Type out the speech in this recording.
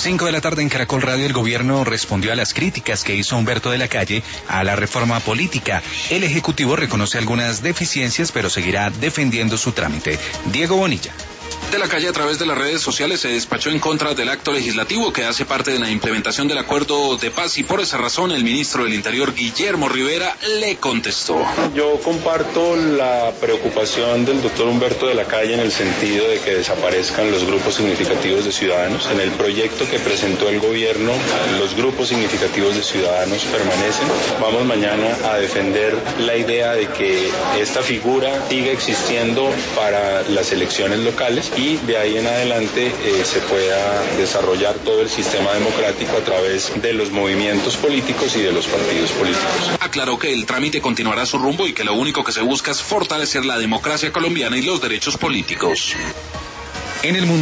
5 de la tarde en Caracol Radio. El gobierno respondió a las críticas que hizo Humberto de la Calle a la reforma política. El Ejecutivo reconoce algunas deficiencias, pero seguirá defendiendo su trámite. Diego Bonilla. De la Calle, a través de las redes sociales, se despachó en contra del acto legislativo que hace parte de la implementación del acuerdo de paz, y por esa razón el ministro del Interior, Guillermo Rivera, le contestó. Yo comparto la preocupación del doctor Humberto de la Calle en el sentido de que desaparezcan los grupos significativos de ciudadanos. En el proyecto que presentó el gobierno, los grupos significativos de ciudadanos permanecen. Vamos mañana a defender la idea de que esta figura siga existiendo para las elecciones locales, y de ahí en adelante se pueda desarrollar todo el sistema democrático a través de los movimientos políticos y de los partidos políticos. Aclaró que el trámite continuará su rumbo y que lo único que se busca es fortalecer la democracia colombiana y los derechos políticos. En el mundo